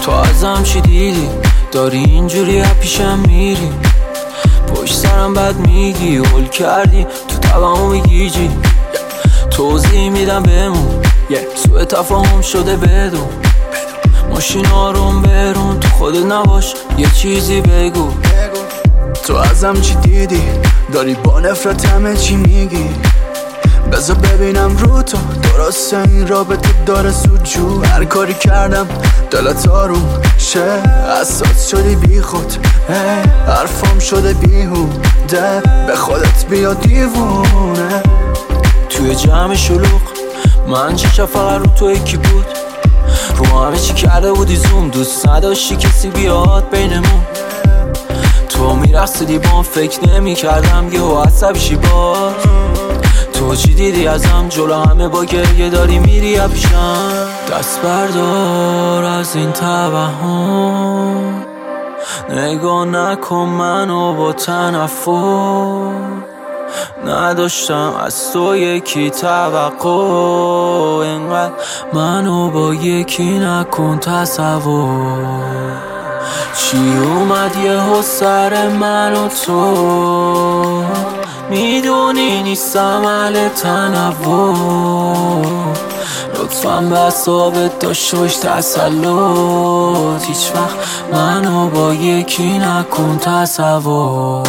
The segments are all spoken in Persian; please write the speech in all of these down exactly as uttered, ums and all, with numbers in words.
تو ازم چی دیدی؟ داری اینجوری از پیشم میری، پشت سرم بد میگی، هول کردی تو طبعمو میگیجی. توضیح میدم بمون، سوء تفاهم شده بدون. ماشین آروم برون، تو خودت نباش یه چیزی بگو. تو ازم چی دیدی؟ داری با نفرت همه چی میگی. بذار ببینم رو تو درسته این رابطه داره سوجو. هر کاری کردم دلت آروم شه، اساس شدی بی خود، حرفام شده بیهوده، به خودت بیا دیوونه. توی جمع شلوغ من چشم فقط رو تو یکی بود، رو همه چی کرده بودی زوم، دوست نداشتی کسی بیاد بینمون. تو میرقصیدی با هم فکر نمی کردم یه و عصبی شی باز. تو چی دیدی ازم؟ جلو همه با گریه داری میری پیشم. دست بردار از این توهم، نگاه نکن منو با تنفر. نداشتم از تو یکی توقع، اینقدر منو با یکی نکن تصور. چی اومد یهو سر من و تو؟ میدونی نیستم اهل تنوع، لطفاً به اعصابت داشته باش تسلط. هیچ وقت منو با یکی نکن تصور.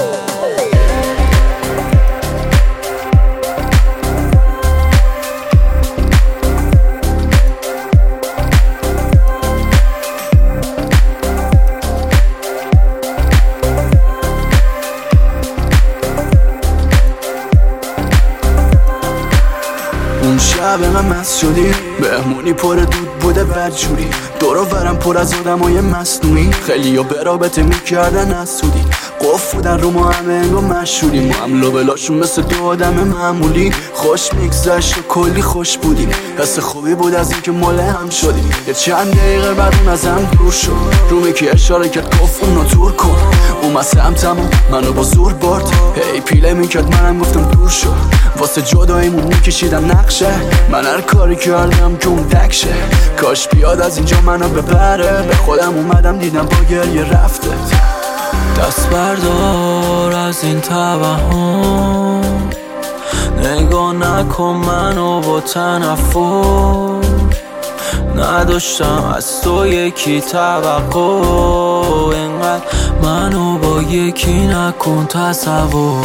اون شب من مست شدی، بهمونی پر دود بوده بدجوری، دور و برم پر از آدمای مصنوعی، خیلی ها به رابطه میکردن از سودی، قف بودن رو ما همه انگاه مشهوری، ما هم لابلاشون مثل دو آدم معمولی، خوش میگذشت و کلی خوش بودیم، حس خوبی بود از این که مال هم شدیم. یه چند دقیقه بعد اون از هم دور شد، رومی که اشاره کرد گفت اونو دور کن، اومد سمتم منو با زور برد، هی پیله میکرد منم گفتم دور شد، واسه جداییمون میکشیدم نقشه، من هر کاری کردم که اون دکشه، کاش بیاد از اینجا منو ببره، به خودم اومدم دیدم با گریه رفته. دست بردار از این توهم، نگاه نکن منو با تنفر. نداشتم از تو یکی توقع، اینقدر منو با یکی نکن تصور.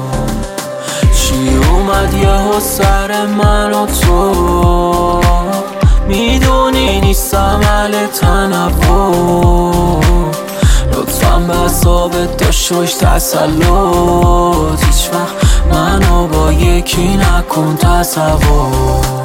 چی اومد یهو سر من و تو؟ میدونی نیستم اهل تنوع، لطفاً به اعصابت داشته باش تسلط. هیچ وقت منو با یکی نکن تصور.